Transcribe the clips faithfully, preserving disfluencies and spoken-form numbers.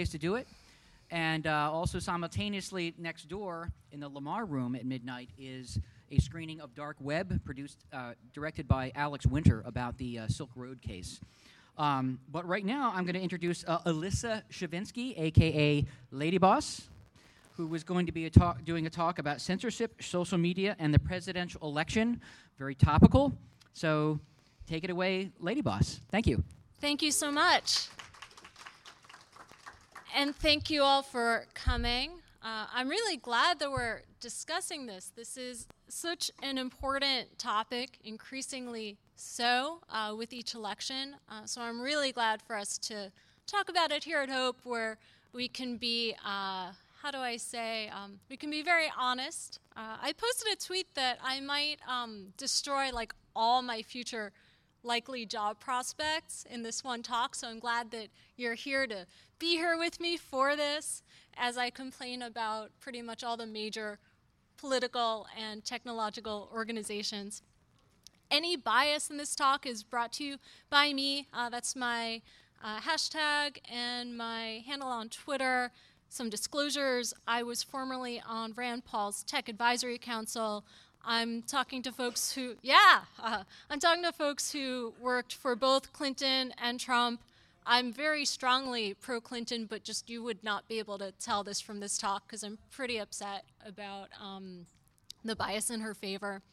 place to do it. And uh, also simultaneously next door in the Lamar Room at midnight is a screening of Dark Web, produced, uh, directed by Alex Winter, about the uh, Silk Road case. Um, but right now, I'm going to introduce uh, Alyssa Shavinsky, a k a. Lady Boss, who was going to be a talk, doing a talk about censorship, social media, and the presidential election. Very topical. So take it away, Lady Boss. Thank you. Thank you so much. And thank you all for coming. Uh, I'm really glad that we're discussing this. This is such an important topic, increasingly so uh, with each election. Uh, so I'm really glad for us to talk about it here at Hope, where we can be, uh, how do I say, um, we can be very honest. Uh, I posted a tweet that I might um, destroy like all my future likely job prospects in this one talk, so I'm glad that you're here to be here with me for this as I complain about pretty much all the major political and technological organizations. Any bias in this talk is brought to you by me. Uh, that's my uh, hashtag and my handle on Twitter. Some disclosures: I was formerly on Rand Paul's Tech Advisory Council. I'm talking to folks who, yeah, uh, I'm talking to folks who worked for both Clinton and Trump. I'm very strongly pro-Clinton, but just you would not be able to tell this from this talk because I'm pretty upset about um, the bias in her favor.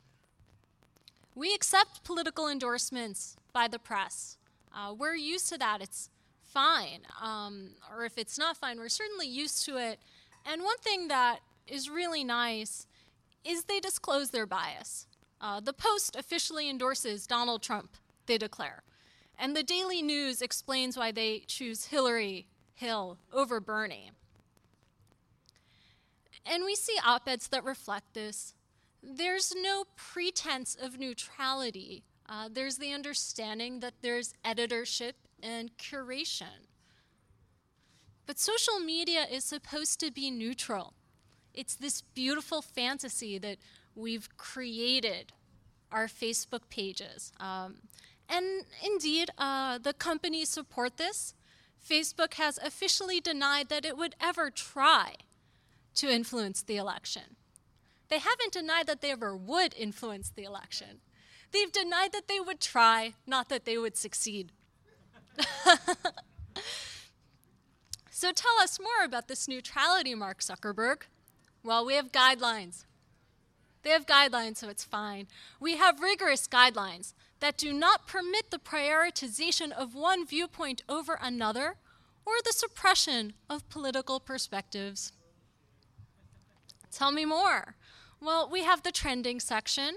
We accept political endorsements by the press. Uh, we're used to that. It's fine. Um, or if it's not fine, we're certainly used to it. And one thing that is really nice is they disclose their bias. Uh, the Post officially endorses Donald Trump, they declare. And the Daily News explains why they choose Hillary Hill over Bernie. And we see op-eds that reflect this. There's no pretense of neutrality. Uh, there's the understanding that there's editorship and curation. But social media is supposed to be neutral. It's this beautiful fantasy that we've created, our Facebook pages. Um, and indeed, uh, the companies support this. Facebook has officially denied that it would ever try to influence the election. They haven't denied that they ever would influence the election. They've denied that they would try, not that they would succeed. So tell us more about this neutrality, Mark Zuckerberg. Well, we have guidelines. They have guidelines, so it's fine. We have rigorous guidelines that do not permit the prioritization of one viewpoint over another or the suppression of political perspectives. Tell me more. Well, we have the trending section.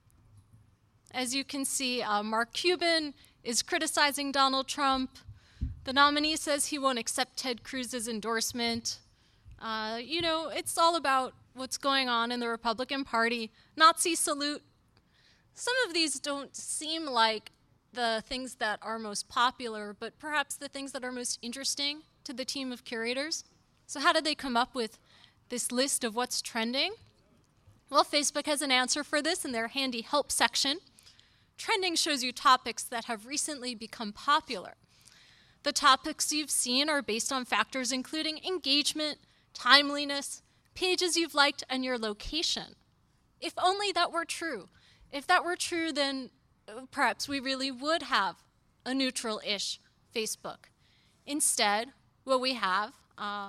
As you can see, uh, Mark Cuban is criticizing Donald Trump. The nominee says he won't accept Ted Cruz's endorsement. Uh, you know, it's all about what's going on in the Republican Party. Nazi salute. Some of these don't seem like the things that are most popular, but perhaps the things that are most interesting to the team of curators. So how did they come up with this list of what's trending? Well, Facebook has an answer for this in their handy help section. Trending shows you topics that have recently become popular. The topics you've seen are based on factors including engagement, timeliness, pages you've liked, and your location. If only that were true. If that were true, then perhaps we really would have a neutral-ish Facebook. Instead, what we have uh,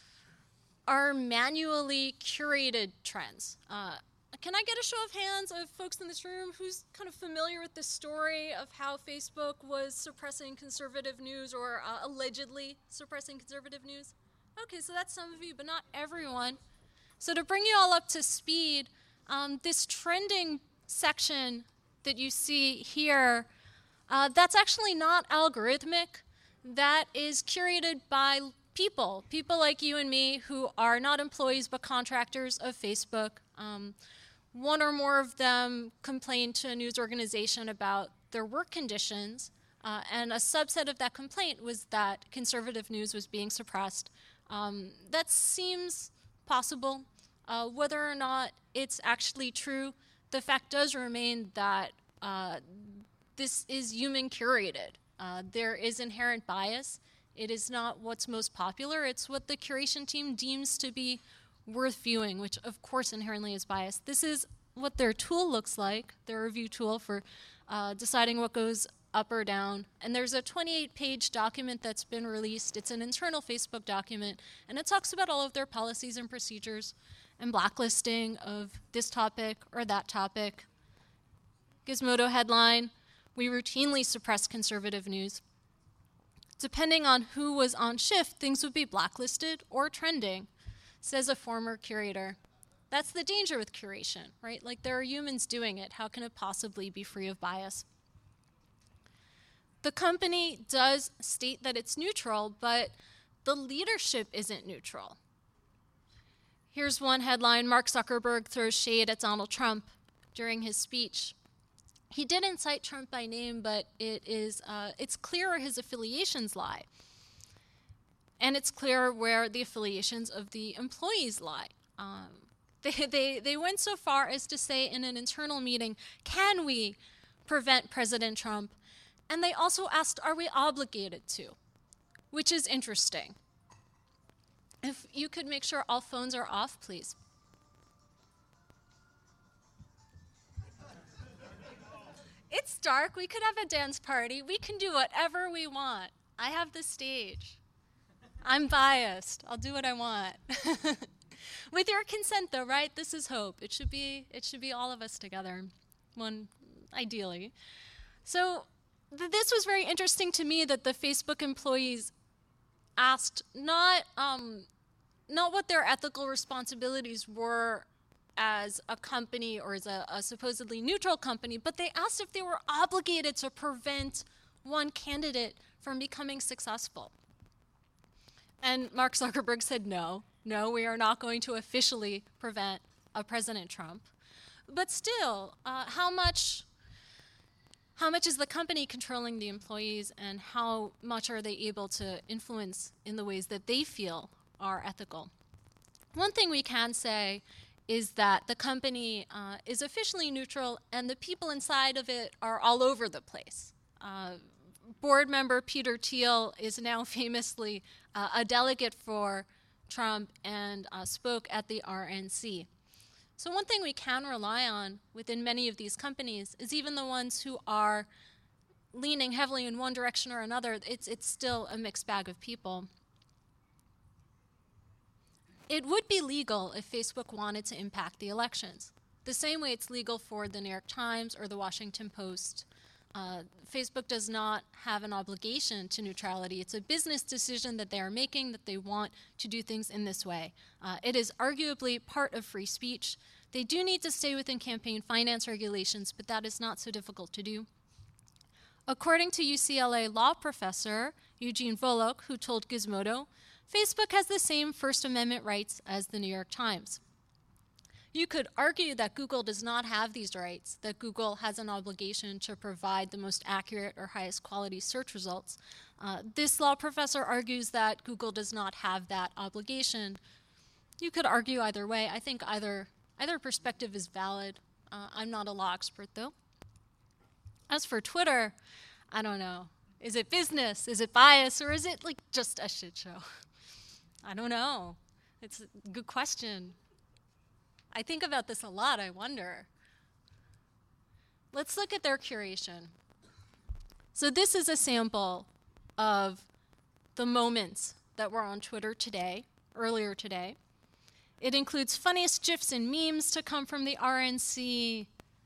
are manually curated trends. Uh, can I get a show of hands of folks in this room who's kind of familiar with the story of how Facebook was suppressing conservative news or uh, allegedly suppressing conservative news? Okay, so that's some of you, but not everyone. So to bring you all up to speed, um, this trending section that you see here, uh, that's actually not algorithmic. That is curated by people, people like you and me who are not employees but contractors of Facebook. Um, one or more of them complained to a news organization about their work conditions, uh, and a subset of that complaint was that conservative news was being suppressed. Um, that seems possible. Uh, whether or not it's actually true, the fact does remain that uh, this is human curated. Uh, there is inherent bias It is not what's most popular. It's what the curation team deems to be worth viewing, which of course inherently is biased. This is what their tool looks like, their review tool for uh, deciding what goes up or down. And there's a twenty-eight page document that's been released. It's an internal Facebook document, and it talks about all of their policies and procedures and blacklisting of this topic or that topic. Gizmodo headline, we routinely suppress conservative news. Depending on who was on shift, things would be blacklisted or trending, says a former curator. That's the danger with curation, right? Like, there are humans doing it. How can it possibly be free of bias? The company does state that it's neutral, but the leadership isn't neutral. Here's one headline: Mark Zuckerberg throws shade at Donald Trump during his speech. He didn't cite Trump by name, but it is, uh, it's clear where his affiliations lie. And it's clear where the affiliations of the employees lie. Um, they, they, they went so far as to say in an internal meeting, can we prevent President Trump? And they also asked, are we obligated to? Which is interesting. If you could make sure all phones are off, please. It's dark. We could have a dance party. We can do whatever we want. I have the stage. I'm biased. I'll do what I want. With your consent, though, right? This is hope. It should be, it should be all of us together, one, ideally. So th- this was very interesting to me, that the Facebook employees asked not, um, not what their ethical responsibilities were as a company or as a, a supposedly neutral company, but they asked if they were obligated to prevent one candidate from becoming successful. And Mark Zuckerberg said, no, no, we are not going to officially prevent a President Trump. But still, uh, how much, how much is the company controlling the employees, and how much are they able to influence in the ways that they feel are ethical? One thing we can say is that the company uh, is officially neutral, and the people inside of it are all over the place. Uh, board member Peter Thiel is now famously uh, a delegate for Trump and uh, spoke at the R N C. So one thing we can rely on within many of these companies is even the ones who are leaning heavily in one direction or another, it's, it's still a mixed bag of people. It would be legal if Facebook wanted to impact the elections, the same way it's legal for the New York Times or the Washington Post. Uh, Facebook does not have an obligation to neutrality. It's a business decision that they are making, that they want to do things in this way. Uh, it is arguably part of free speech. They do need to stay within campaign finance regulations, but that is not so difficult to do. According to U C L A law professor Eugene Volokh, who told Gizmodo, Facebook has the same First Amendment rights as the New York Times. You could argue that Google does not have these rights, that Google has an obligation to provide the most accurate or highest quality search results. Uh, this law professor argues that Google does not have that obligation. You could argue either way. I think either, either perspective is valid. Uh, I'm not a law expert, though. As for Twitter, I don't know. Is it business? Is it bias? Or is it like just a shit show? I don't know. It's a good question. I think about this a lot, I wonder. Let's look at their curation. So this is a sample of the moments that were on Twitter today, earlier today. It includes funniest GIFs and memes to come from the R N C.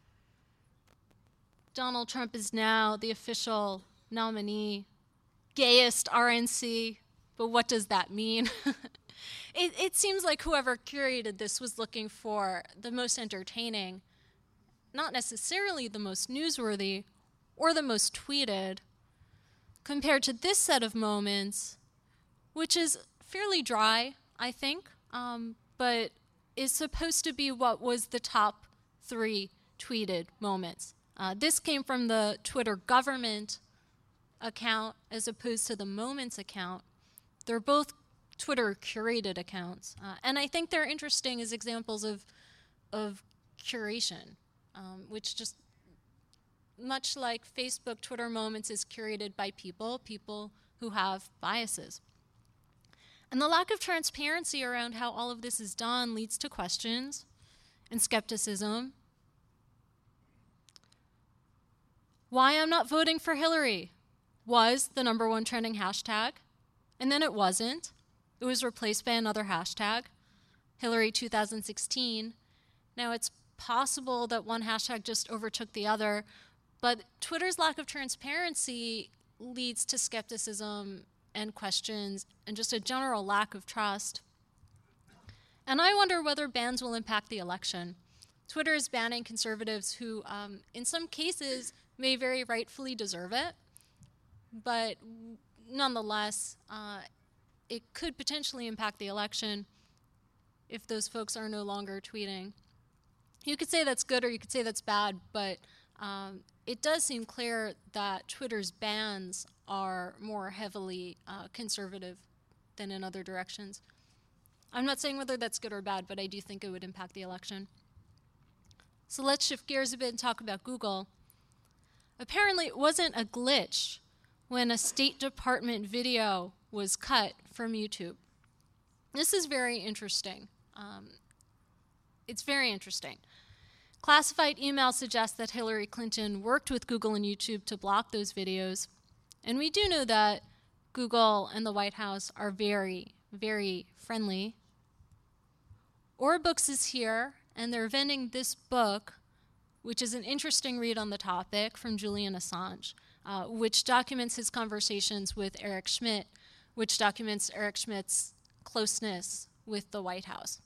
Donald Trump is now the official nominee. Gayest R N C, but what does that mean? It, it seems like whoever curated this was looking for the most entertaining, not necessarily the most newsworthy or the most tweeted, compared to this set of moments, which is fairly dry, I think, um, but is supposed to be what was the top three tweeted moments. Uh, this came from the Twitter government account as opposed to the Moments account. They're both Twitter curated accounts, uh, and I think they're interesting as examples of of curation, um, which just much like Facebook, Twitter Moments is curated by people. People who have biases. And the lack of transparency around how all of this is done leads to questions and skepticism. Why I'm not voting for Hillary was the number one trending hashtag, and then it wasn't. It was replaced by another hashtag, Hillary two thousand sixteen. Now, it's possible that one hashtag just overtook the other, but Twitter's lack of transparency leads to skepticism and questions and just a general lack of trust. And I wonder whether bans will impact the election. Twitter is banning conservatives who, um, in some cases, may very rightfully deserve it, but nonetheless, uh, it could potentially impact the election if those folks are no longer tweeting. You could say that's good or you could say that's bad, but um, it does seem clear that Twitter's bans are more heavily uh, conservative than in other directions. I'm not saying whether that's good or bad, but I do think it would impact the election. So let's shift gears a bit and talk about Google. Apparently, it wasn't a glitch when a State Department video was cut from YouTube. This is very interesting. Um, it's very interesting. Classified emails suggest that Hillary Clinton worked with Google and YouTube to block those videos. And we do know that Google and the White House are very, very friendly. Orbooks is here, and they're vending this book, which is an interesting read on the topic from Julian Assange, uh, which documents his conversations with Eric Schmidt, which documents Eric Schmidt's closeness with the White House.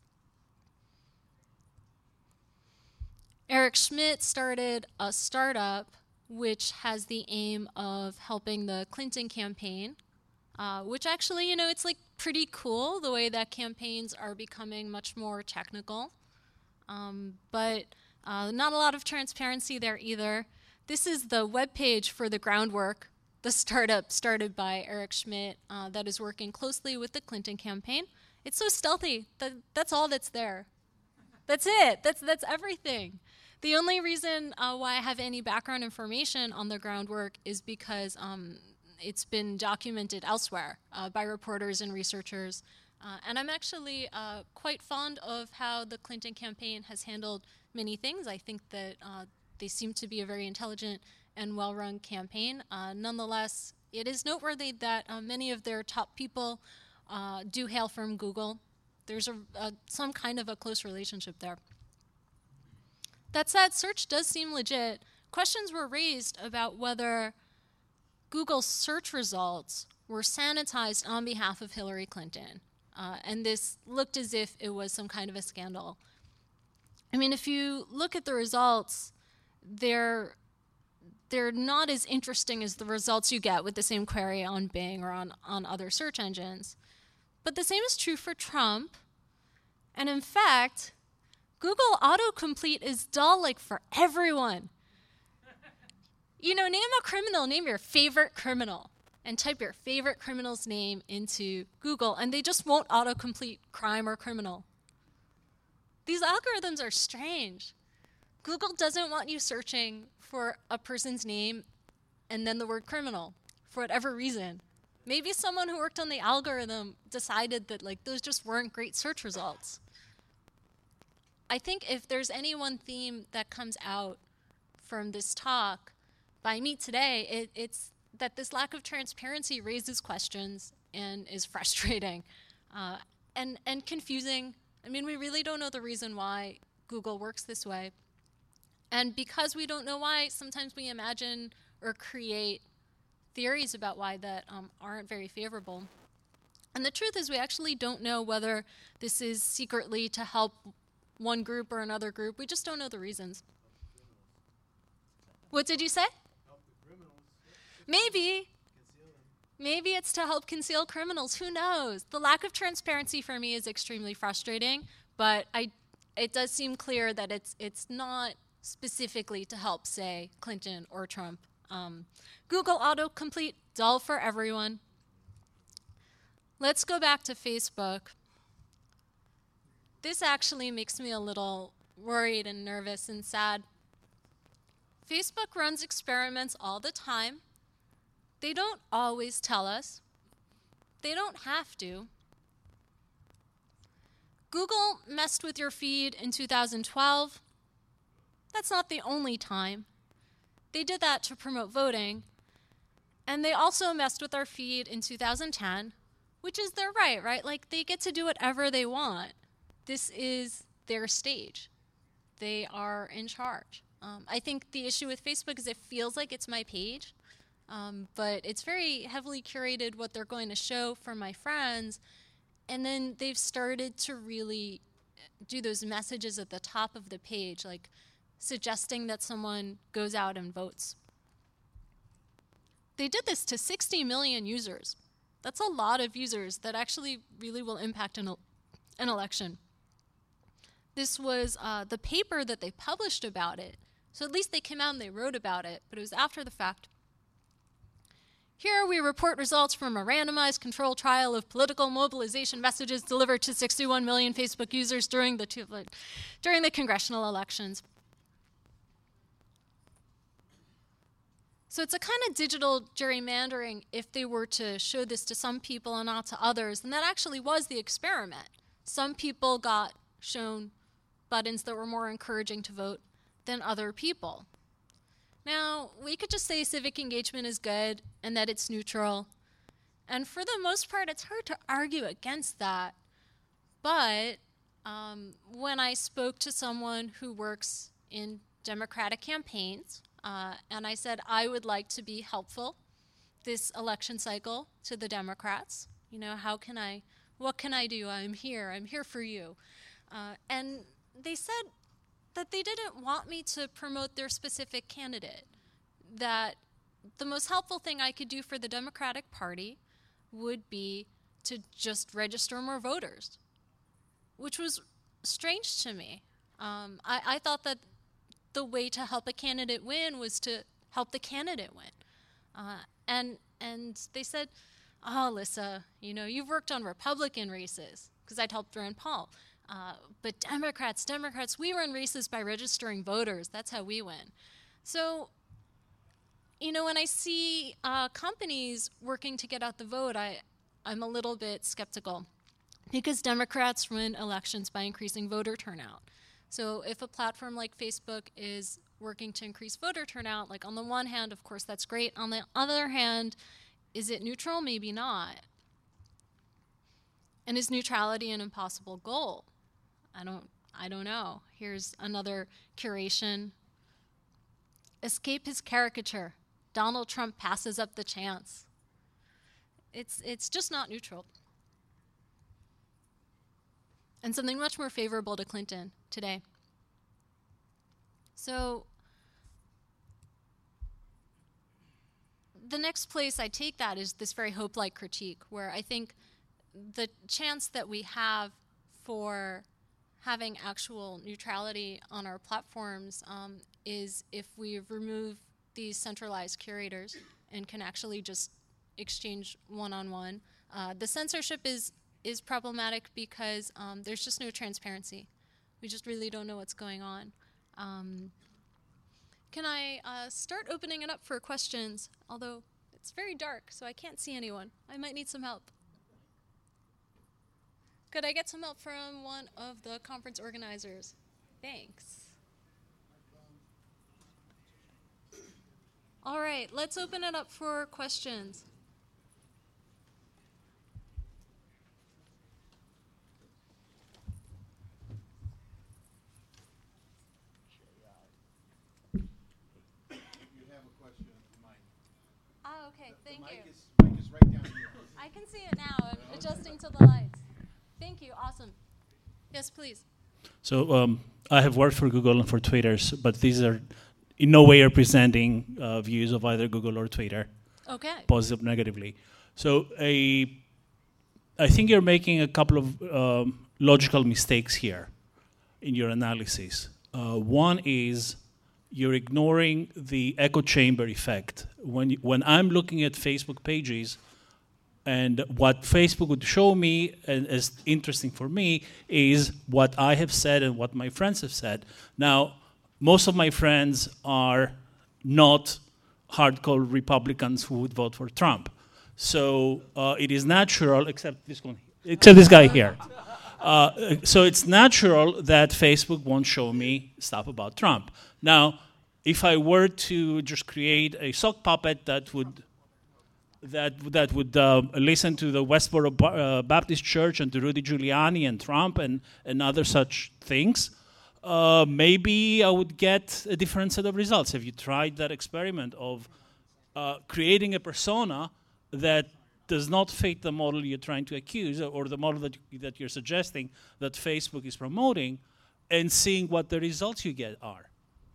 Eric Schmidt started a startup which has the aim of helping the Clinton campaign, uh, which actually, you know, it's like pretty cool the way that campaigns are becoming much more technical. Um, but uh, not a lot of transparency there either. This is the webpage for the Groundwork, the startup started by Eric Schmidt uh, that is working closely with the Clinton campaign. It's so stealthy. That, that's all that's there. That's it. That's, that's everything. The only reason uh, why I have any background information on the Groundwork is because um, it's been documented elsewhere uh, by reporters and researchers. Uh, and I'm actually uh, quite fond of how the Clinton campaign has handled many things. I think that uh, they seem to be a very intelligent and well-run campaign. Uh, nonetheless, it is noteworthy that uh, many of their top people uh, do hail from Google. There's a, a, some kind of a close relationship there. That said, search does seem legit. Questions were raised about whether Google's search results were sanitized on behalf of Hillary Clinton. Uh, and this looked as if it was some kind of a scandal. I mean, if you look at the results, they're, they're not as interesting as the results you get with the same query on Bing or on, on other search engines. But the same is true for Trump. And in fact, Google autocomplete is dull like for everyone. You know, name a criminal, name your favorite criminal, and type your favorite criminal's name into Google, and they just won't autocomplete crime or criminal. These algorithms are strange. Google doesn't want you searching for a person's name and then the word criminal for whatever reason. Maybe someone who worked on the algorithm decided that like those just weren't great search results. I think if there's any one theme that comes out from this talk by me today, it, it's that this lack of transparency raises questions and is frustrating uh, and, and confusing. I mean, we really don't know the reason why Google works this way. And because we don't know why, sometimes we imagine or create theories about why that um, aren't very favorable. And the truth is we actually don't know whether this is secretly to help one group or another group. We just don't know the reasons. What did you say? Help the criminals. Maybe. Conceal them. Maybe it's to help conceal criminals. Who knows? The lack of transparency for me is extremely frustrating, but I, it does seem clear that it's, it's not specifically to help, say, Clinton or Trump. Um, Google autocomplete, dull for everyone. Let's go back to Facebook. This actually makes me a little worried and nervous and sad. Facebook runs experiments all the time They don't always tell us. They don't have to. Google messed with your feed in two thousand twelve. That's not the only time. They did that to promote voting. And they also messed with our feed in two thousand ten, which is their right, right? Like, they get to do whatever they want. This is their stage. They are in charge. Um, I think the issue with Facebook is it feels like it's my page, um, but it's very heavily curated what they're going to show for my friends. And then they've started to really do those messages at the top of the page, like suggesting that someone goes out and votes. They did this to sixty million users. That's a lot of users that actually really will impact an, el- an election. This was uh, the paper that they published about it. So at least they came out and they wrote about it, but it was after the fact. Here we report results from a randomized control trial of political mobilization messages delivered to sixty-one million Facebook users during the, two, during the congressional elections. So it's a kind of digital gerrymandering if they were to show this to some people and not to others. And that actually was the experiment. Some people got shown buttons that were more encouraging to vote than other people. Now, we could just say civic engagement is good and that it's neutral. And for the most part, it's hard to argue against that. But um, when I spoke to someone who works in Democratic campaigns, Uh, and I said I would like to be helpful this election cycle to the Democrats. You know, how can I, what can I do? I'm here, I'm here for you. Uh, and they said that they didn't want me to promote their specific candidate, that the most helpful thing I could do for the Democratic Party would be to just register more voters, which was strange to me. Um, I, I thought that the way to help a candidate win was to help the candidate win. Uh, and and they said, oh, Alyssa, you know, you've worked on Republican races, because I'd helped Rand Paul. Uh, but Democrats, Democrats, we run races by registering voters. That's how we win. So, you know, when I see uh, companies working to get out the vote, I, I'm a little bit skeptical, because Democrats win elections by increasing voter turnout. So if a platform like Facebook is working to increase voter turnout, like on the one hand, of course, that's great. On the other hand, is it neutral? Maybe not. And is neutrality an impossible goal? I don't, I don't know. Here's another curation. Escape his caricature. Donald Trump passes up the chance. It's, it's just not neutral. And something much more favorable to Clinton today. So the next place I take that is this very hope-like critique, where I think the chance that we have for having actual neutrality on our platforms um, is if we remove these centralized curators and can actually just exchange one-on-one. Uh, the censorship is is problematic because um, there's just no transparency. We just really don't know what's going on. Um, can I uh, start opening it up for questions? Although it's very dark, so I can't see anyone. I might need some help. Could I get some help from one of the conference organizers? Thanks. All right, let's open it up for questions. Oh, okay, thank the you. mic is, mic is right down here. I can see it now. I'm adjusting to the lights. Thank you, awesome. Yes, please. So um, I have worked for Google and for Twitter, but these are in no way representing uh, views of either Google or Twitter, Okay. positive, negatively. So a, I think you're making a couple of um, logical mistakes here in your analysis. Uh, one is you're ignoring the echo chamber effect. When, you, when I'm looking at Facebook pages, and what Facebook would show me, and is interesting for me, is what I have said and what my friends have said. Now, most of my friends are not hardcore Republicans who would vote for Trump. So uh, it is natural, except this one, except this guy here. Uh, so it's natural that Facebook won't show me stuff about Trump. Now, if I were to just create a sock puppet that would that that would uh, listen to the Westboro uh, Baptist Church and to Rudy Giuliani and Trump and, and other such things, uh, maybe I would get a different set of results. Have you tried that experiment of uh, creating a persona that does not fit the model you're trying to accuse or the model that, that you're suggesting that Facebook is promoting, and seeing what the results you get are?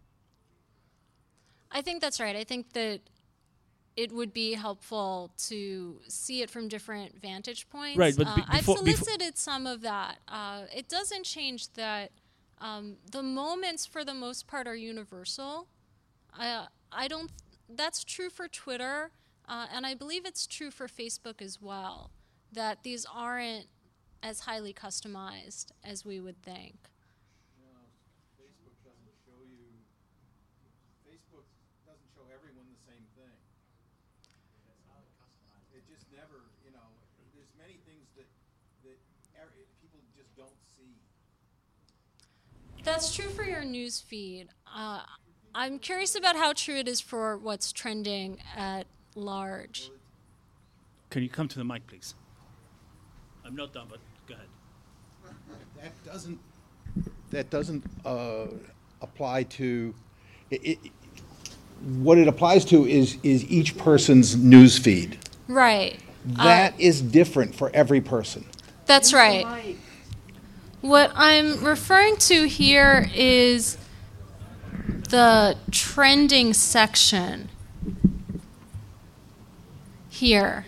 I think that's right. I think that it would be helpful to see it from different vantage points. Right, but uh, be- I've before- befo- solicited some of that. Uh, it doesn't change that um, the moments, for the most part, are universal. Uh, I don't. That's true for Twitter, uh, and I believe it's true for Facebook as well. That these aren't as highly customized as we would think. Facebook doesn't show you, Facebook doesn't show everyone the same thing. It just never, you know, there's many things that, that er- people just don't see. That's true for your news feed. Uh, I'm curious about how true it is for what's trending at large. Can you come to the mic, please? I'm not done, but go ahead. That doesn't, that doesn't uh, apply to, it, it, what it applies to is, is each person's news feed. Right. That Uh, is different for every person. That's right. What I'm referring to here is the trending section here.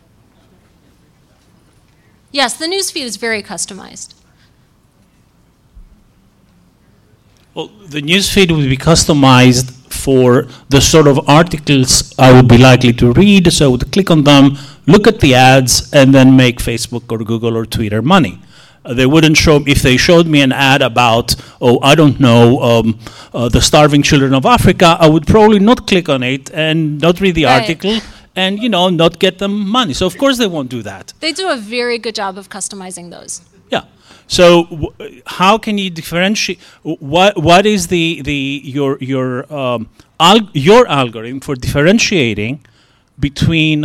Yes, the newsfeed is very customized. Well, the newsfeed would be customized for the sort of articles I would be likely to read, so I would click on them, look at the ads, and then make Facebook or Google or Twitter money. Uh, they wouldn't show, if they showed me an ad about, oh, I don't know, um, uh, the starving children of Africa, I would probably not click on it and not read the Right. article and, you know, not get them money. So of course they won't do that. They do a very good job of customizing those. Yeah. So w- how can you differentiate? What what is the the your your um, al- your algorithm for differentiating between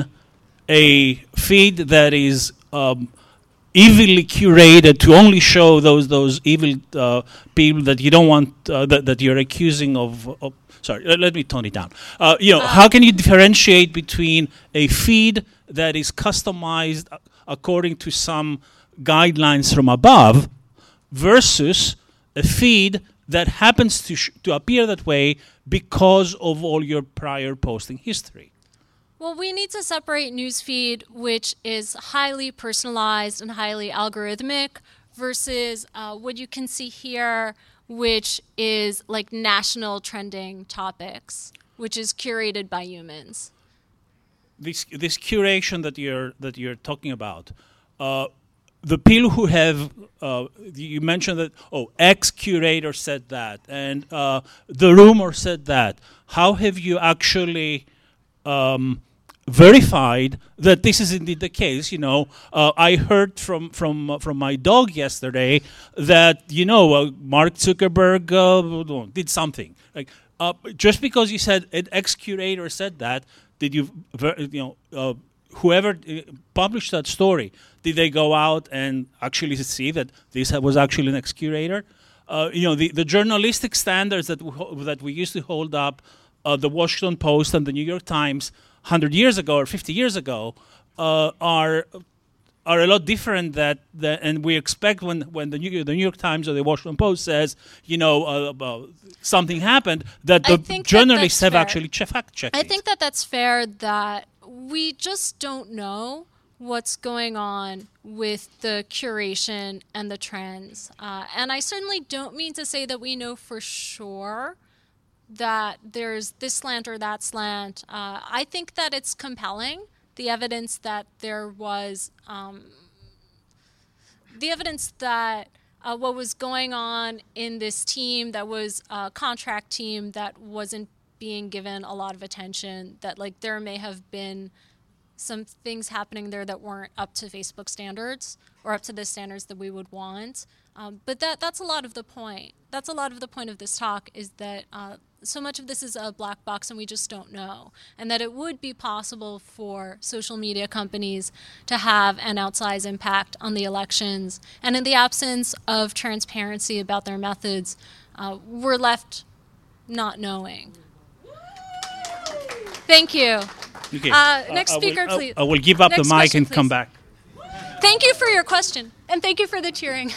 a feed that is um, evilly curated to only show those those evil uh, people that you don't want uh, that that you're accusing of? of sorry, let, let me tone it down. Uh, you know, Uh, how can you differentiate between a feed that is customized a- according to some guidelines from above versus a feed that happens to sh- to appear that way because of all your prior posting history? Well, we need to separate newsfeed, which is highly personalized and highly algorithmic, versus uh, what you can see here, which is like national trending topics, which is curated by humans. This this curation that you're that you're talking about, uh, the people who have uh, you mentioned that, oh, X curator said that and uh, the rumor said that. How have you actually um, verified that this is indeed the case? You know, uh, I heard from from uh, from my dog yesterday that, you know, uh, Mark Zuckerberg uh, did something. Like uh, just because you said an ex curator said that, did you ver- you know uh, whoever uh, published that story, did they go out and actually see that this was actually an ex curator? Uh, you know, the, the journalistic standards that we, ho- that we used to hold up, uh, the Washington Post and the New York Times one hundred years ago or fifty years ago, uh, are are a lot different. That, that and we expect when when the New, the New York Times or the Washington Post says, you know, uh, uh, something happened, that I the think that journalists that's have fair. actually che- fact checked I it. think that that's fair, that we just don't know what's going on with the curation and the trends. Uh, and I certainly don't mean to say that we know for sure that there's this slant or that slant. Uh, I think that it's compelling, the evidence that there was, um, the evidence that uh, what was going on in this team that was a contract team that wasn't being given a lot of attention, that like there may have been some things happening there that weren't up to Facebook standards or up to the standards that we would want. Um, but that that's a lot of the point. That's a lot of the point of this talk, is that uh, so much of this is a black box and we just don't know. And that it would be possible for social media companies to have an outsized impact on the elections. And in the absence of transparency about their methods, uh, we're left not knowing. Thank you. Okay. Uh, next I, I speaker, will, please. I, I will give up next the mic question, and please. come back. Thank you for your question, and thank you for the cheering.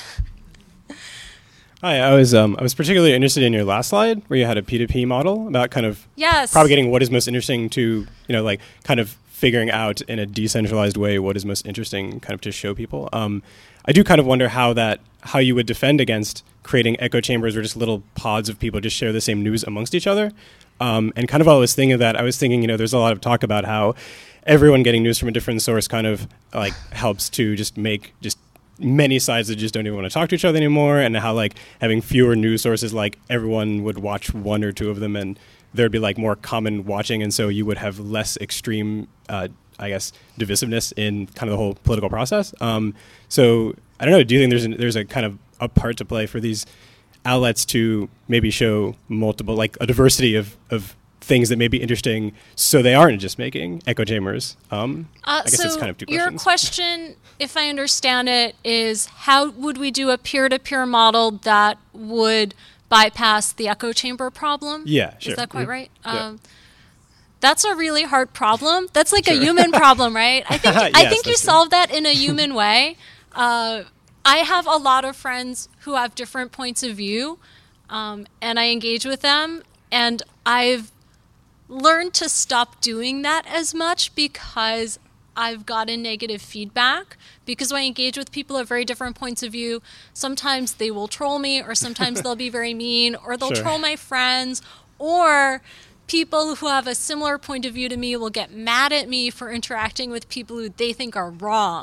Hi, I was um, I was particularly interested in your last slide where you had a P two P model about kind of yes. propagating what is most interesting to, you know, like kind of figuring out in a decentralized way what is most interesting kind of to show people. Um, I do kind of wonder how that, how you would defend against creating echo chambers where just little pods of people just share the same news amongst each other. Um, and kind of while I was thinking of that, I was thinking, you know, there's a lot of talk about how everyone getting news from a different source kind of like helps to just make just many sides that just don't even want to talk to each other anymore, and how like having fewer news sources, like everyone would watch one or two of them and there'd be like more common watching, and so you would have less extreme, uh, I guess, divisiveness in kind of the whole political process. Um, so I don't know, do you think there's an, there's a kind of a part to play for these outlets to maybe show multiple, like a diversity of, of things that may be interesting, so they aren't just making echo chambers? Um, uh, I guess so it's kind of two your questions. question, if I understand it, is how would we do a peer-to-peer model that would bypass the echo chamber problem? Yeah, sure. Is that quite Mm-hmm. right? Yeah. Um, that's a really hard problem. That's like Sure. a human problem, right? I think I Yes, think you that's true. solve that in a human way. Uh, I have a lot of friends who have different points of view, um, and I engage with them, and I've learned to stop doing that as much because I've gotten negative feedback. Because when I engage with people of very different points of view, sometimes they will troll me, or sometimes they'll be very mean, or they'll Sure. troll my friends, or people who have a similar point of view to me will get mad at me for interacting with people who they think are wrong.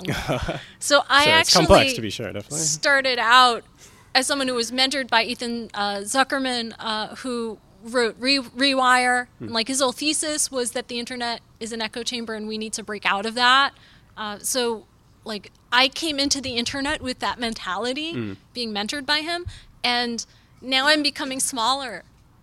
So I Sure, it's actually complex to be sure, definitely. started out as someone who was mentored by Ethan uh, Zuckerman, uh, who wrote Re- Rewire. Hmm. Like his whole thesis was that the internet is an echo chamber and we need to break out of that. Uh, so like I came into the internet with that mentality, Mm. being mentored by him, and now I'm becoming smaller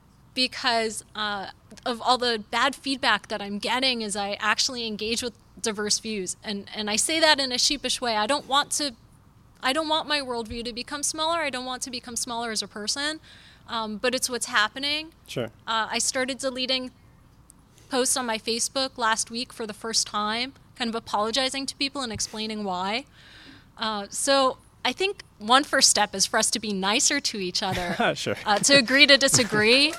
because uh, of all the bad feedback that I'm getting as I actually engage with diverse views. And and I say that in a sheepish way. I don't want to, I don't want my worldview to become smaller. I don't want to become smaller as a person, um, but it's what's happening. Sure. Uh, I started deleting posts on my Facebook last week for the first time, kind of apologizing to people and explaining why. Uh, so I think one first step is for us to be nicer to each other, Sure. uh, to agree to disagree.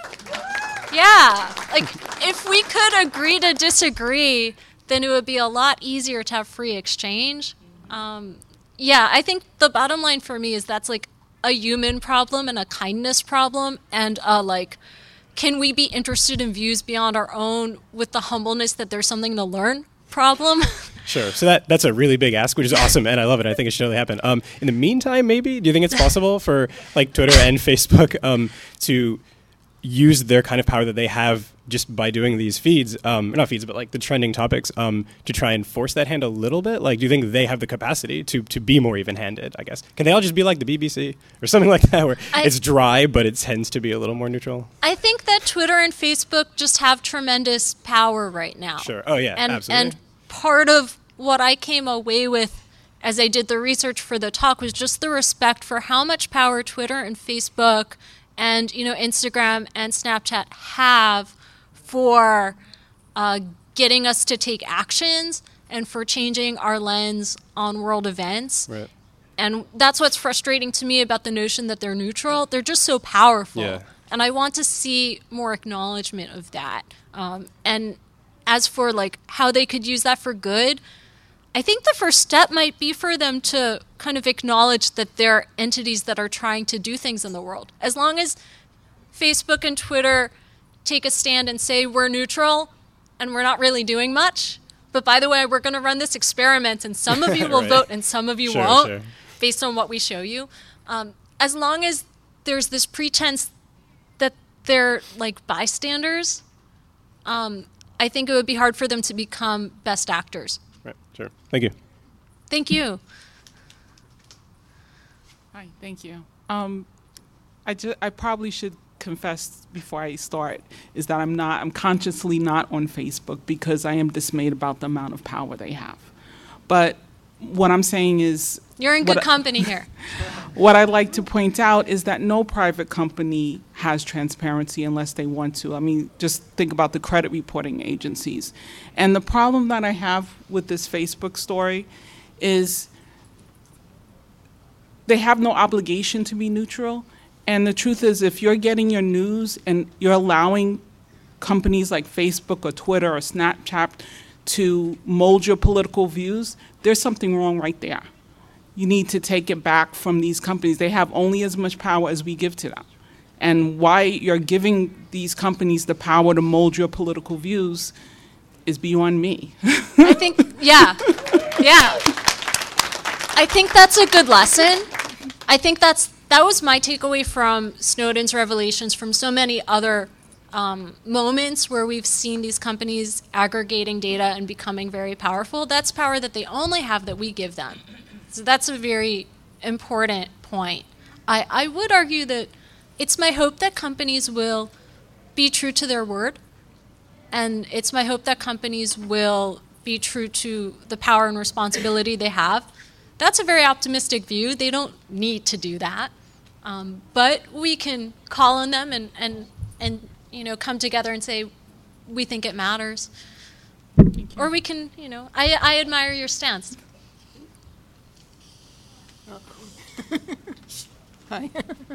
Yeah, like if we could agree to disagree, then it would be a lot easier to have free exchange. Um, yeah, I think the bottom line for me is that's like a human problem and a kindness problem, and uh, like, can we be interested in views beyond our own with the humbleness that there's something to learn problem? Sure. So that that's a really big ask, which is awesome, and I love it. I think it should really happen. Um, in the meantime, maybe, do you think it's possible for like Twitter and Facebook um, to use their kind of power that they have just by doing these feeds, um, not feeds, but like the trending topics, um, to try and force that hand a little bit? Like, do you think they have the capacity to to be more even-handed, I guess? Can they all just be like the B B C or something like that, where I- it's dry, but it tends to be a little more neutral? I think that Twitter and Facebook just have tremendous power right now. Sure. Oh, yeah, and, absolutely. And part of what I came away with as I did the research for the talk was just the respect for how much power Twitter and Facebook and, you know, Instagram and Snapchat have for uh, getting us to take actions and for changing our lens on world events. Right. And that's what's frustrating to me about the notion that they're neutral. They're just so powerful. Yeah. And I want to see more acknowledgement of that. Um, and as for like how they could use that for good, I think the first step might be for them to kind of acknowledge that they're entities that are trying to do things in the world. As long as Facebook and Twitter take a stand and say we're neutral and we're not really doing much, but by the way, we're going to run this experiment and some of you will Right. vote and some of you Sure, won't, sure. based on what we show you. Um, as long as there's this pretense that they're like bystanders um, I think it would be hard for them to become best actors. Right. Sure. Thank you. Thank you. Hi, thank you. Um, I, ju- I probably should confess before I start is that I'm not, I'm consciously not on Facebook because I am dismayed about the amount of power they have. But what I'm saying is... You're in good I- company here. What I'd like to point out is that no private company has transparency unless they want to. I mean, just think about the credit reporting agencies. And the problem that I have with this Facebook story is they have no obligation to be neutral. And the truth is, if you're getting your news and you're allowing companies like Facebook or Twitter or Snapchat to mold your political views, there's something wrong right there. You need to take it back from these companies. They have only as much power as we give to them. And why you're giving these companies the power to mold your political views is beyond me. I think, yeah, yeah. I think that's a good lesson. I think that's that was my takeaway from Snowden's revelations, from so many other um, moments where we've seen these companies aggregating data and becoming very powerful. That's power that they only have that we give them. So that's a very important point. I, I would argue that it's my hope that companies will be true to their word, and it's my hope that companies will be true to the power and responsibility they have. That's a very optimistic view. They don't need to do that. Um, but we can call on them and, and, and you know, come together and say, we think it matters. Or we can, you know, I, I admire your stance. Hi.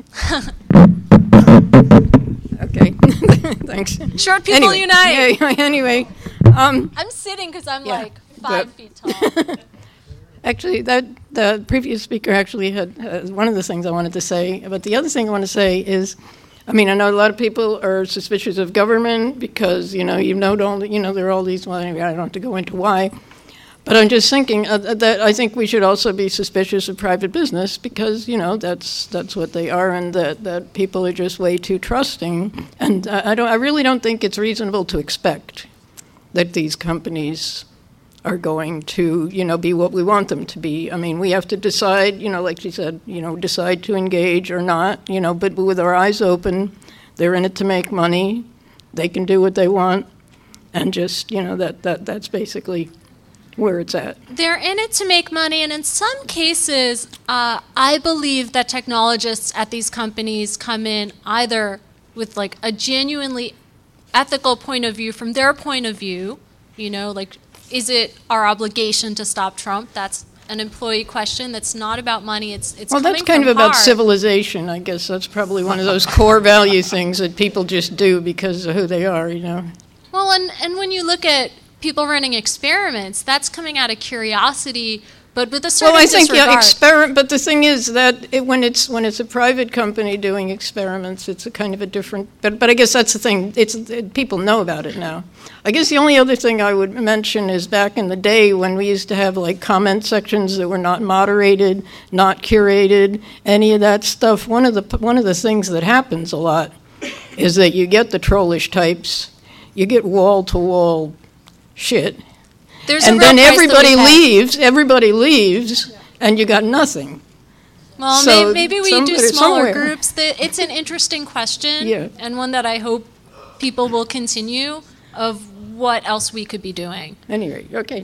Okay, thanks. Short people anyway, unite. Yeah, anyway, um, I'm sitting because I'm Yeah, like five but- feet tall. actually, that the previous speaker actually had uh, one of the things I wanted to say. But the other thing I want to say is, I mean, I know a lot of people are suspicious of government because you know you know don't you know there are all these. Well, anyway, I don't have to go into why. But I'm just thinking uh, that I think we should also be suspicious of private business because, you know, that's that's what they are, and that, that people are just way too trusting. And I, I don't I really don't think it's reasonable to expect that these companies are going to, you know, be what we want them to be. I mean, we have to decide, you know, like she said, you know, decide to engage or not, you know, but with our eyes open. They're in it to make money. They can do what they want. And just, you know, that, that that's basically where it's at. They're in it to make money, and in some cases, uh, I believe that technologists at these companies come in either with like a genuinely ethical point of view from their point of view, you know, like, is it our obligation to stop Trump? That's an employee question. That's not about money. It's it's Well, coming that's kind from of about heart. civilization, I guess. That's probably one of those core value things that people just do because of who they are, you know. Well, and, and when you look at people running experiments, that's coming out of curiosity, but with a certain Well, I think disregard. yeah, experiment. But the thing is that it, when it's when it's a private company doing experiments, it's a kind of a different. But but I guess that's the thing. It's it, people know about it now. I guess the only other thing I would mention is back in the day when we used to have like comment sections that were not moderated, not curated, any of that stuff. One of the one of the things that happens a lot is that you get the trollish types, you get wall to wall shit. There's a And real then price that we everybody pay. leaves, everybody leaves, and you got nothing. Well, So may, maybe we do somebody- smaller somewhere. groups. That it's an interesting question, Yeah. and one that I hope people will continue of what else we could be doing. Anyway, okay.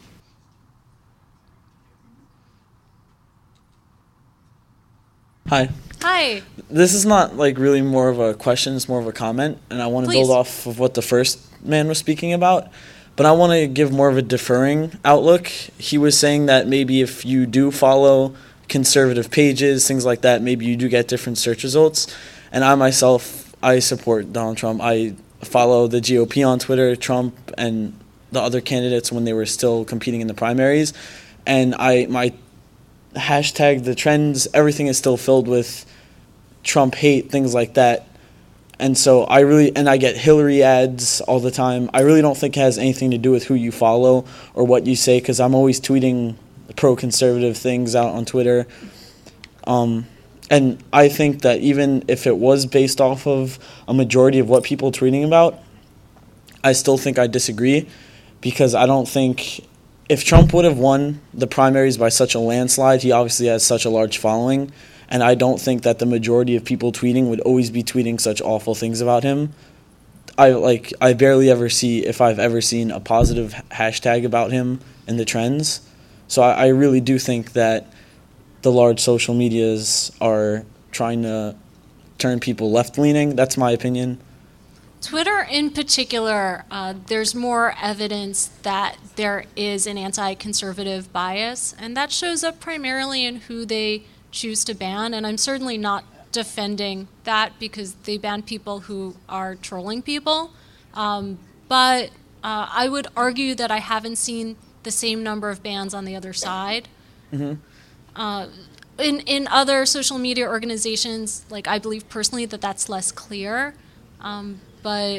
Hi. Hi. This is not like really more of a question, it's more of a comment, and I want to Please. build off of what the first man was speaking about, but I want to give more of a deferring outlook. He was saying that maybe if you do follow conservative pages, things like that, maybe you do get different search results. And I myself, I support Donald Trump. I follow the G O P on Twitter, Trump, and the other candidates when they were still competing in the primaries. And I my hashtag, the trends, everything is still filled with Trump hate, things like that. And so I really, and I get Hillary ads all the time. I really don't think it has anything to do with who you follow or what you say, because I'm always tweeting pro-conservative things out on Twitter. Um, and I think that even if it was based off of a majority of what people are tweeting about, I still think I disagree because I don't think if Trump would have won the primaries by such a landslide, he obviously has such a large following, and I don't think that the majority of people tweeting would always be tweeting such awful things about him. I like I barely ever see, if I've ever seen, a positive hashtag about him in the trends. So I, I really do think that the large social medias are trying to turn people left-leaning. That's my opinion. Twitter in particular, uh, there's more evidence that there is an anti-conservative bias, and that shows up primarily in who they choose to ban, and I'm certainly not defending that because they ban people who are trolling people. Um, but uh, I would argue that I haven't seen the same number of bans on the other side. Mm-hmm. Uh, in, in other social media organizations, like I believe personally that that's less clear. Um, but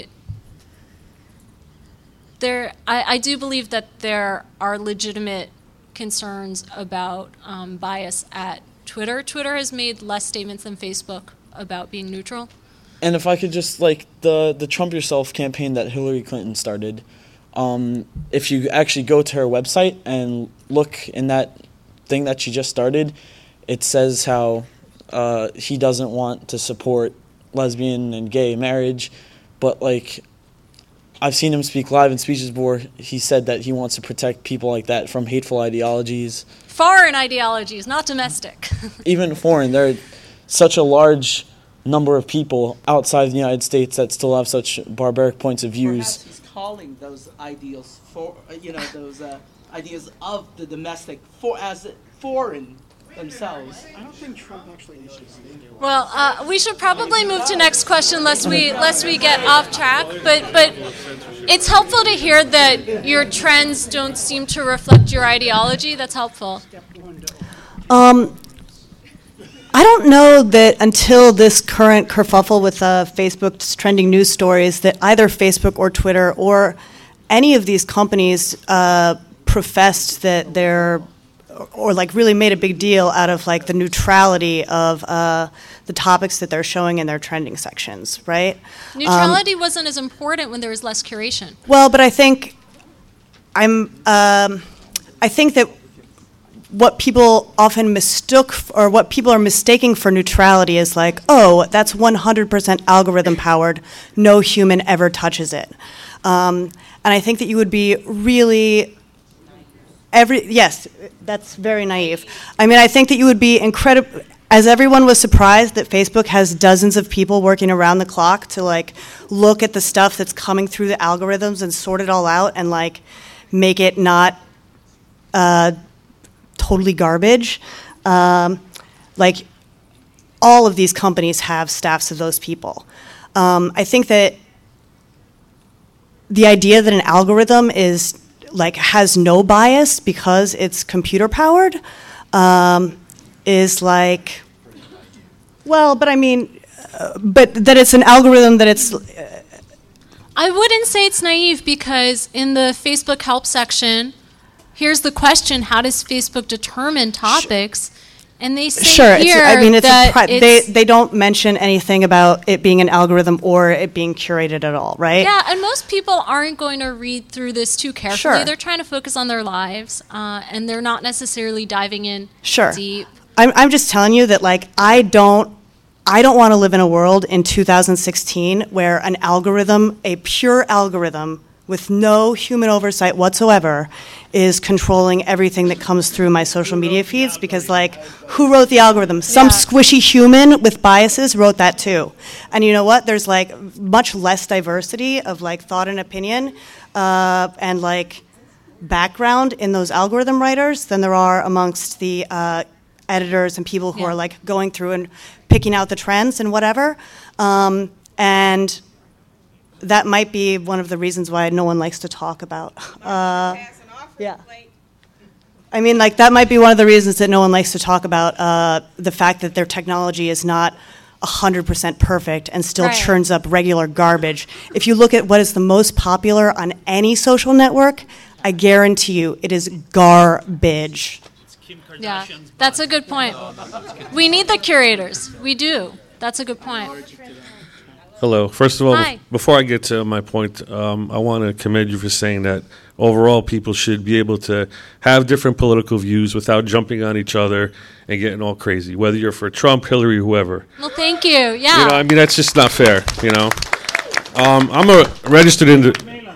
there, I, I do believe that there are legitimate concerns about um, bias at Twitter. Twitter has made less statements than Facebook about being neutral. And if I could just, like, the, the Trump Yourself campaign that Hillary Clinton started, um, if you actually go to her website and look in that thing that she just started, it says how uh, he doesn't want to support lesbian and gay marriage, but, like, I've seen him speak live in speeches before. He said that he wants to protect people like that from hateful ideologies. Foreign ideologies, not domestic. Even foreign. There are such a large number of people outside the United States that still have such barbaric points of views. Perhaps he's calling those ideals for, uh, you know, those uh, ideas of the domestic for as foreign themselves. I don't think Trump actually knows. Well, uh, we should probably move to next question lest we lest we get off track. But but it's helpful to hear that your trends don't seem to reflect your ideology. That's helpful. Um, I don't know that until this current kerfuffle with uh, Facebook's trending news stories that either Facebook or Twitter or any of these companies uh, professed that they're or like really made a big deal out of like the neutrality of uh, the topics that they're showing in their trending sections, right? Neutrality um, wasn't as important when there was less curation. Well, but I think I'm um, I think that what people often mistook f- or what people are mistaking for neutrality is like, oh, that's one hundred percent algorithm powered, no human ever touches it. Um, and I think that you would be really Every yes, that's very naive. I mean, I think that you would be incredible. As everyone was surprised that Facebook has dozens of people working around the clock to like look at the stuff that's coming through the algorithms and sort it all out and like make it not uh, totally garbage. Um, like all of these companies have staffs of those people. Um, I think that the idea that an algorithm is like has no bias because it's computer powered um, is like, well, but I mean, uh, but that it's an algorithm that it's. Uh, I wouldn't say it's naive because in the Facebook help section, here's the question: how does Facebook determine topics? And they say sure, here it's, I mean, it's that a pri- it's they they don't mention anything about it being an algorithm or it being curated at all, right? Yeah, and most people aren't going to read through this too carefully. Sure. They're trying to focus on their lives, uh, and they're not necessarily diving in Sure. deep. I'm I'm just telling you that like I don't I don't want to live in a world in two thousand sixteen where an algorithm, a pure algorithm with no human oversight whatsoever, is controlling everything that comes through my social media feeds because, like, who wrote the algorithm? Some Yeah. squishy human with biases wrote that too. And you know what? There's, like, much less diversity of, like, thought and opinion uh, and, like, background in those algorithm writers than there are amongst the uh, editors and people who Yeah. are, like, going through and picking out the trends and whatever. Um, and that might be one of the reasons why no one likes to talk about. Uh, yeah. I mean, like, that might be one of the reasons that no one likes to talk about uh, the fact that their technology is not one hundred percent perfect and still Right. churns up regular garbage. If you look at what is the most popular on any social network, I guarantee you it is garbage. Yeah, that's a good point. We need the curators. We do. That's a good point. Hello. First of all, Hi. before I get to my point, um, I want to commend you for saying that overall people should be able to have different political views without jumping on each other and getting all crazy, whether you're for Trump, Hillary, whoever. Well, thank you. Yeah. You know, I mean, that's just not fair, you know. Um, I'm a registered ind-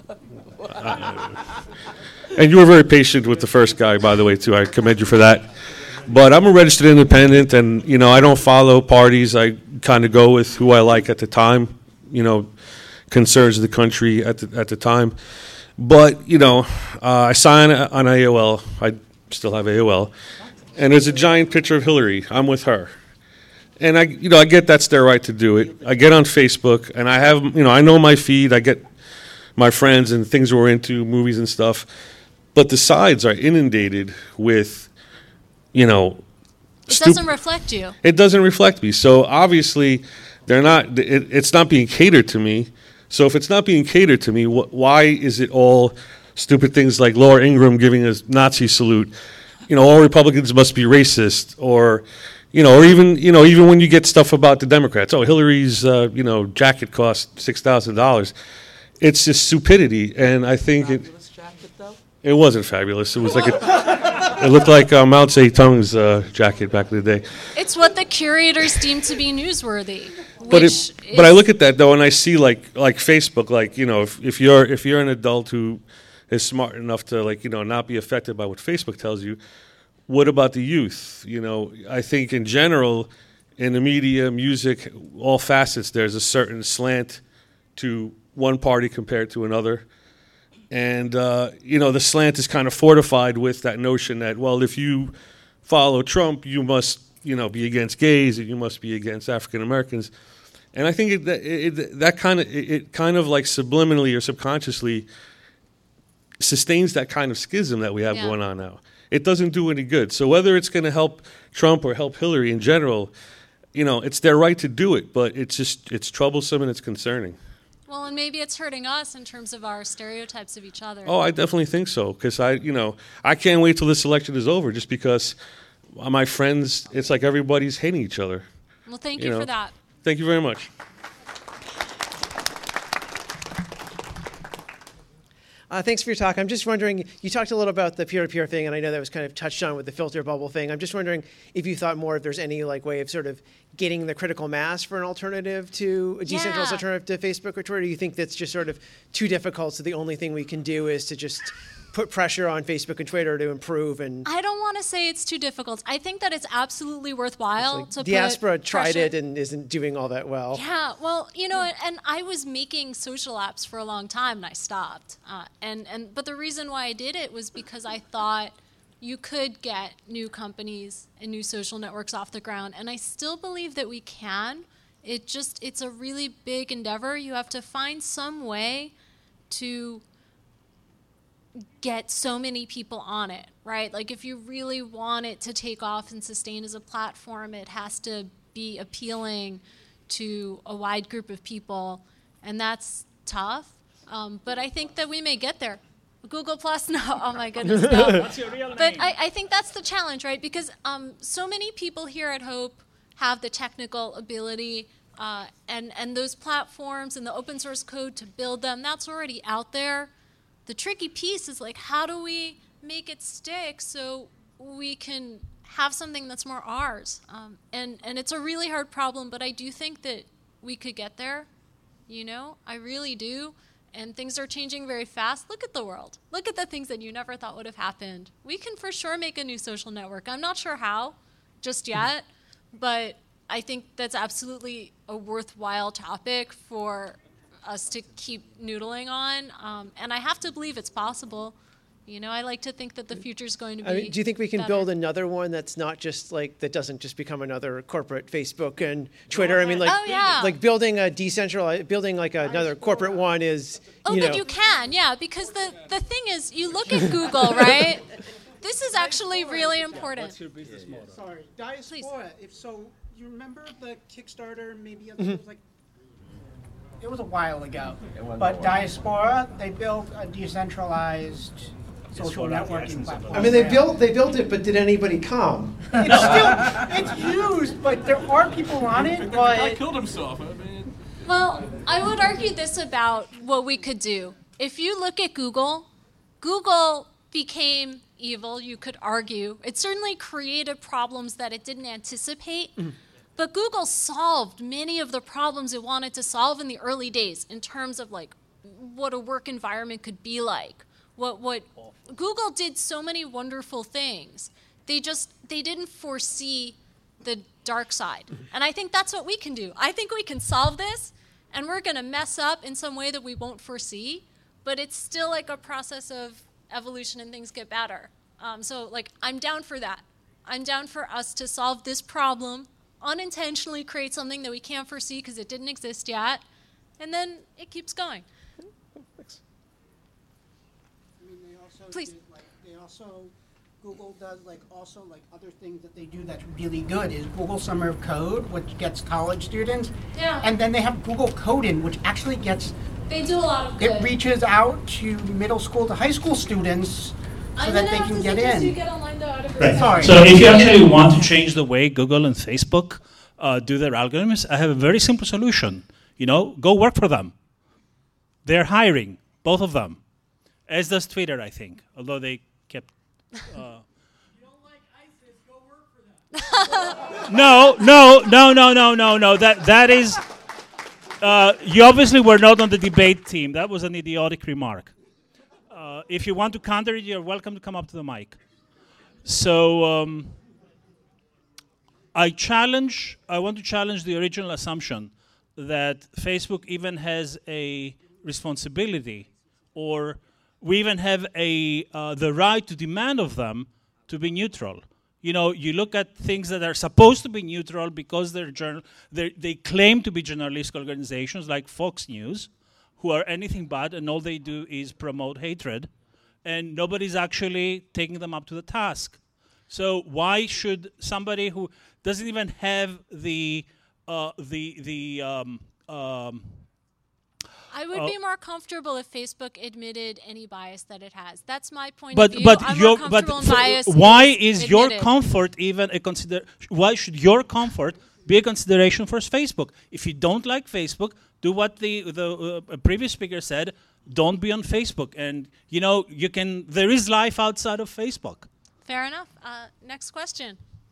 uh, and you were very patient with the first guy, by the way, too. I commend you for that. But I'm a registered independent, and, you know, I don't follow parties. I kind of go with who I like at the time, you know, concerns of the country at the, at the time. But, you know, uh, I sign on A O L. I still have A O L. And there's a giant picture of Hillary. I'm with her. And, I, you know, I get that's their right to do it. I get on Facebook, and I have, you know, I know my feed. I get my friends and things we're into, movies and stuff. But the sides are inundated with, you know, It stup- doesn't reflect you. It doesn't reflect me. So obviously, they're not. It, it's not being catered to me. So if it's not being catered to me, wh- why is it all stupid things like Laura Ingraham giving a Nazi salute? You know, all Republicans must be racist, or, you know, or even you know, even when you get stuff about the Democrats, oh, Hillary's uh, you know jacket cost six thousand dollars. It's just stupidity, and I think it. Jacket, though? It wasn't fabulous. It was like a, it looked like uh, Mao Zedong's uh, jacket back in the day. It's what the curators deem to be newsworthy. But which it, but I is- look at that though, and I see like like Facebook, like you know, if, if you're if you're an adult who is smart enough to like you know not be affected by what Facebook tells you, what about the youth? You know, I think in general, in the media, music, all facets, there's a certain slant to one party compared to another. And, uh, you know, the slant is kind of fortified with that notion that, well, if you follow Trump, you must, you know, be against gays, and you must be against African Americans. And I think it, it, it, that kind of, it, it kind of like subliminally or subconsciously sustains that kind of schism that we have Yeah. going on now. It doesn't do any good. So whether it's going to help Trump or help Hillary in general, you know, it's their right to do it, but it's just, it's troublesome and it's concerning. Well, and maybe it's hurting us in terms of our stereotypes of each other. Oh, I definitely think so. Because I, you know, I can't wait till this election is over. Just because my friends, it's like everybody's hating each other. Well, thank you you know. for that. Thank you very much. Uh, thanks for your talk. I'm just wondering, you talked a little about the peer-to-peer thing, and I know that was kind of touched on with the filter bubble thing. I'm just wondering if you thought more if there's any like way of sort of getting the critical mass for an alternative to a decentralized Yeah. alternative to Facebook or Twitter. Do you think that's just sort of too difficult, so the only thing we can do is to just put pressure on Facebook and Twitter to improve? And I don't want to say it's too difficult. I think that it's absolutely worthwhile like to Diaspora put tried pressure- it and isn't doing all that well. Yeah, well, you know, and I was making social apps for a long time, and I stopped. Uh, and and but the reason why I did it was because I thought you could get new companies and new social networks off the ground, and I still believe that we can. It just it's a really big endeavor. You have to find some way to get so many people on it, right? Like if you really want it to take off and sustain as a platform, it has to be appealing to a wide group of people, and that's tough. Um, but I think that we may get there. Google Plus, no, oh my goodness, no. What's your real But name? I, I think that's the challenge, right? Because um, so many people here at Hope have the technical ability uh, and, and those platforms and the open source code to build them, that's already out there. The tricky piece is like, how do we make it stick so we can have something that's more ours? Um, and, and it's a really hard problem, but I do think that we could get there. You know, I really do. And things are changing very fast. Look at the world. Look at the things that you never thought would have happened. We can for sure make a new social network. I'm not sure how just yet, but I think that's absolutely a worthwhile topic for us to keep noodling on. Um, and I have to believe it's possible. You know, I like to think that the future is going to be I mean, do you think we can better. build another one that's not just like that doesn't just become another corporate Facebook and Twitter? I mean, like Oh, yeah. like building a decentralized, building like another corporate one is. Oh, you but know, you can, yeah, because the, the thing is, you look at Google, right? This is actually really important. Sorry, Diaspora. If so, you remember the Kickstarter? Maybe it Mhm. was like it was a while ago. It was a But while. Diaspora, they built a decentralized social networking platform. I mean, they built they built it, but did anybody come? It's still it's used, but there are people on it. The guy But killed himself. I mean, Well, I would argue this about what we could do. If you look at Google, Google became evil, you could argue. It certainly created problems that it didn't anticipate, mm. but Google solved many of the problems it wanted to solve in the early days in terms of like what a work environment could be like. What what Google did so many wonderful things. They just they didn't foresee the dark side. And I think that's what we can do. I think we can solve this, and we're going to mess up in some way that we won't foresee, but it's still like a process of evolution and things get better. Um, so like I'm down for that. I'm down for us to solve this problem, unintentionally create something that we can't foresee because it didn't exist yet, and then it keeps going. Thanks. I mean, they also Please. Did, like, they also, Google does like also like other things that they do that's really good is Google Summer of Code, which gets college students. Yeah. And then they have Google Coding, which actually gets They do a lot of good. It reaches out to middle school to high school students so I'm that gonna they have can to get suggest in. you get online though out of your Right. Sorry. So if you actually want to change the way Google and Facebook uh, do their algorithms, I have a very simple solution. You know, go work for them. They're hiring, both of them. As does Twitter, I think, although they kept... Uh, no, no, no, no, no, no, no. That that is... Uh, you obviously were not on the debate team. That was an idiotic remark. Uh, if you want to counter it, you're welcome to come up to the mic. So um, I challenge, I want to challenge the original assumption that Facebook even has a responsibility, or we even have a uh, the right to demand of them to be neutral. You know, you look at things that are supposed to be neutral because they're journal, they're, they claim to be journalistic organizations like Fox News, who are anything but, and all they do is promote hatred, and nobody's actually taking them up to the task. So why should somebody who doesn't even have the uh, the the um, um, I would uh, be more comfortable if Facebook admitted any bias that it has. That's my point but of view. but I'm your more but comfortable in for- bias why is is your admitted. comfort even a consider? Why should your comfort be a consideration for Facebook? If you don't like Facebook, do what the the uh, previous speaker said. Don't be on Facebook, and you know you can. There is life outside of Facebook. Fair enough. Uh, next question.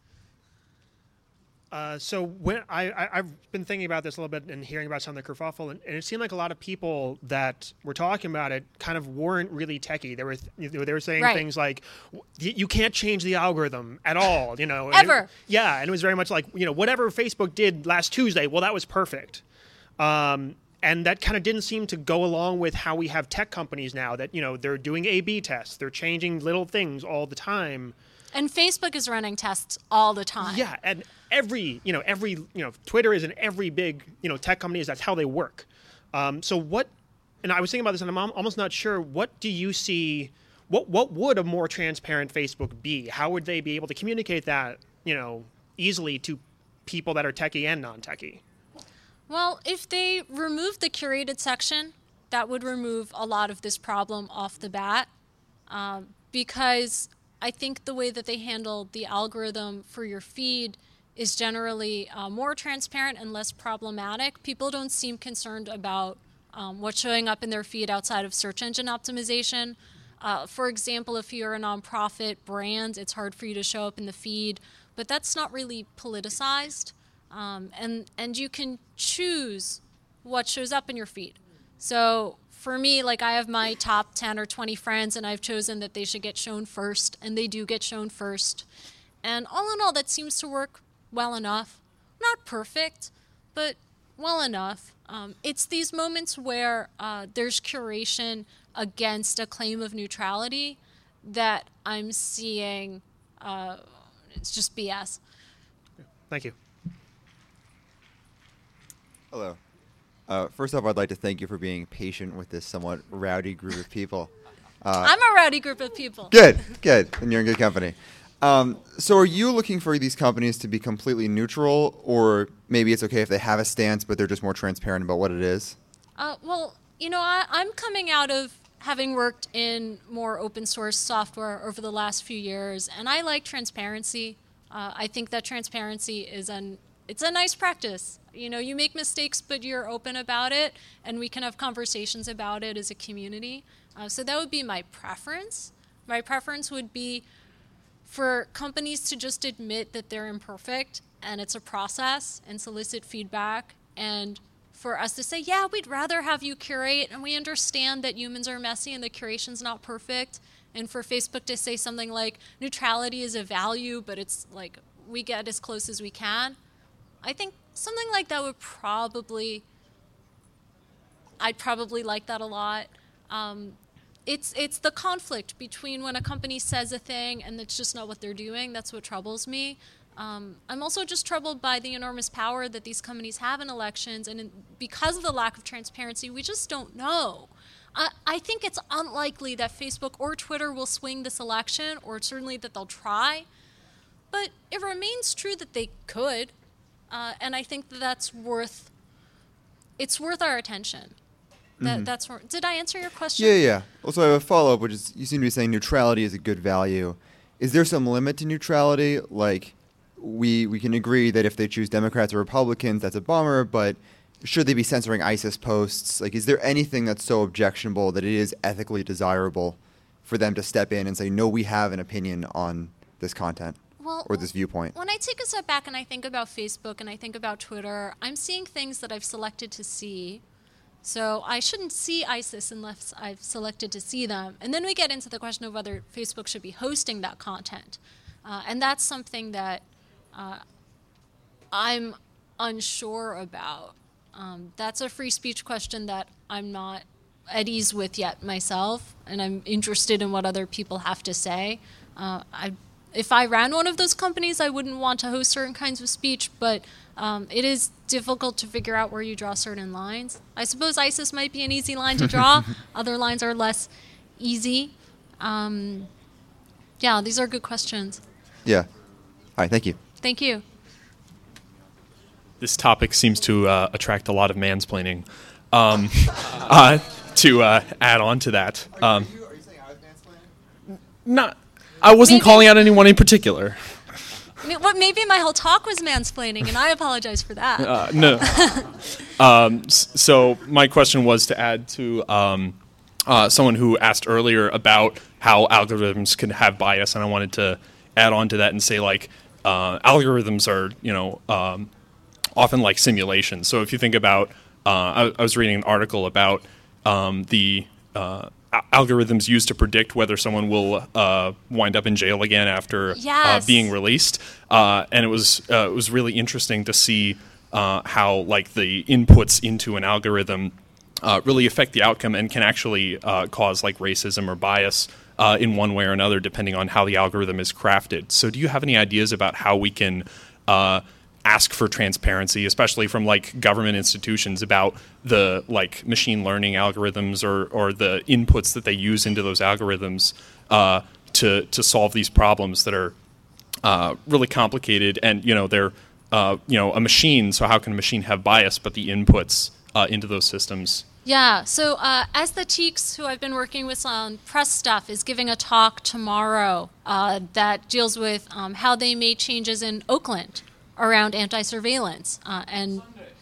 Uh, so when I, I I've been thinking about this a little bit and hearing about some of the kerfuffle, and, and it seemed like a lot of people that were talking about it kind of weren't really techie. They were th- they were saying Right. things like, y- "You can't change the algorithm at all," you know. and it- Ever. yeah, and it was very much like, you know, whatever Facebook did last Tuesday, well, that was perfect. Um, and that kind of didn't seem to go along with how we have tech companies now. That, you know, they're doing A B tests, they're changing little things all the time. And Facebook is running tests all the time. Yeah, and every, you know, every, you know, Twitter is in every big, you know, tech company is that's how they work. Um, so what, and I was thinking about this and I'm al- almost not sure, what do you see, what what would a more transparent Facebook be? How would they be able to communicate that, you know, easily to people that are techie and non-techie? Well, if they removed the curated section, that would remove a lot of this problem off the bat, um, because I think the way that they handle the algorithm for your feed is generally uh, more transparent and less problematic. People don't seem concerned about um, what's showing up in their feed outside of search engine optimization. Uh, for example, if you're a nonprofit brand, it's hard for you to show up in the feed, but that's not really politicized. Um, and, and you can choose what shows up in your feed. So for me, like I have my top ten or twenty friends, and I've chosen that they should get shown first, and they do get shown first. And all in all, that seems to work well enough. Not perfect, but well enough. Um, it's these moments where uh, there's curation against a claim of neutrality that I'm seeing, uh, it's just B S. Thank you. Hello. Uh, first off, I'd like to thank you for being patient with this somewhat rowdy group of people. Uh, I'm a rowdy group of people. Good, good, and you're in good company. Um, so are you looking for these companies to be completely neutral, or maybe it's okay if they have a stance, but they're just more transparent about what it is? Uh, well, you know, I, I'm coming out of having worked in more open source software over the last few years, and I like transparency. Uh, I think that transparency is an it's a nice practice. You know, you make mistakes, but you're open about it, and we can have conversations about it as a community. Uh, so that would be my preference. My preference would be for companies to just admit that they're imperfect and it's a process and solicit feedback, and for us to say, yeah, we'd rather have you curate, and we understand that humans are messy and the curation's not perfect, and for Facebook to say something like neutrality is a value, but it's like we get as close as we can. I think something like that would probably, I'd probably like that a lot. Um, It's it's the conflict between when a company says a thing and it's just not what they're doing. That's what troubles me. Um, I'm also just troubled by the enormous power that these companies have in elections, and in, because of the lack of transparency, we just don't know. I, I think it's unlikely that Facebook or Twitter will swing this election, or certainly that they'll try. But it remains true that they could, uh, and I think that that's worth. It's worth our attention. That, Mhm. that's wor- Did I answer your question? Yeah, yeah. Also, I have a follow-up, which is you seem to be saying neutrality is a good value. Is there some limit to neutrality? Like, we we can agree that if they choose Democrats or Republicans, that's a bummer, but should they be censoring ISIS posts? Like, is there anything that's so objectionable that it is ethically desirable for them to step in and say, no, we have an opinion on this content Well, or this viewpoint? When I take a step back and I think about Facebook and I think about Twitter, I'm seeing things that I've selected to see. So I shouldn't see ISIS unless I've selected to see them. And then we get into the question of whether Facebook should be hosting that content. Uh, and that's something that uh, I'm unsure about. Um, that's a free speech question that I'm not at ease with yet myself, and I'm interested in what other people have to say. Uh, I, if I ran one of those companies, I wouldn't want to host certain kinds of speech, but um, it is difficult to figure out where you draw certain lines. I suppose ISIS might be an easy line to draw. Other lines are less easy. Um, yeah, these are good questions. Yeah. All right, thank you. Thank you. This topic seems to uh, attract a lot of mansplaining. Um, uh, to uh, add on to that, um, not. I wasn't Maybe- calling out anyone in particular. I mean, what, maybe my whole talk was mansplaining, and I apologize for that. Uh, no. um, s- so my question was to add to um, uh, someone who asked earlier about how algorithms can have bias, and I wanted to add on to that and say, like, uh, algorithms are, you know, um, often like simulations. So if you think about, uh, I, I was reading an article about um, the uh, a- algorithms used to predict whether someone will uh, wind up in jail again after uh, Yes. being released, uh, and it was uh, it was really interesting to see uh, how like the inputs into an algorithm uh, really affect the outcome and can actually uh, cause like racism or bias uh, in one way or another depending on how the algorithm is crafted. So do you have any ideas about how we can uh, ask for transparency, especially from like government institutions, about the like machine learning algorithms or, or the inputs that they use into those algorithms uh, to to solve these problems that are uh, really complicated, and you know they're uh, you know a machine. So how can a machine have bias? But the inputs uh, into those systems. Yeah, so uh, Aesthetix, who I've been working with on press stuff, is giving a talk tomorrow uh, that deals with um, how they made changes in Oakland around anti-surveillance. Uh, and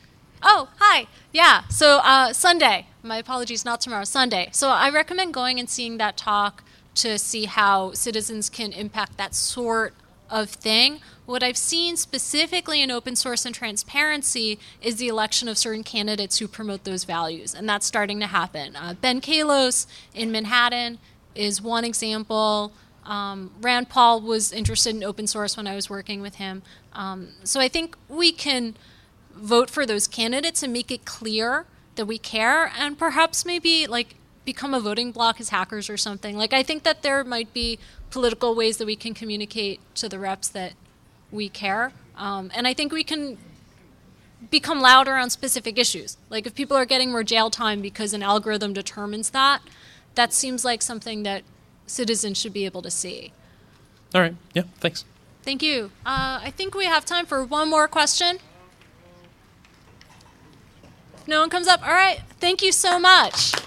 oh, hi, yeah. So uh, Sunday. My apologies, not tomorrow. Sunday. So I recommend going and seeing that talk to see how citizens can impact that sort of thing. What I've seen specifically in open source and transparency is the election of certain candidates who promote those values, and that's starting to happen. Uh, Ben Kalos in Manhattan is one example. Um, Rand Paul was interested in open source when I was working with him. Um, so I think we can vote for those candidates and make it clear that we care, and perhaps maybe like become a voting bloc as hackers or something. Like I think that there might be political ways that we can communicate to the reps that we care. Um, and I think we can become louder on specific issues. Like if people are getting more jail time because an algorithm determines that, that seems like something that citizens should be able to see. All right. Yeah. Thanks. Thank you. Uh, I think we have time for one more question. If no one comes up, all right. Thank you so much.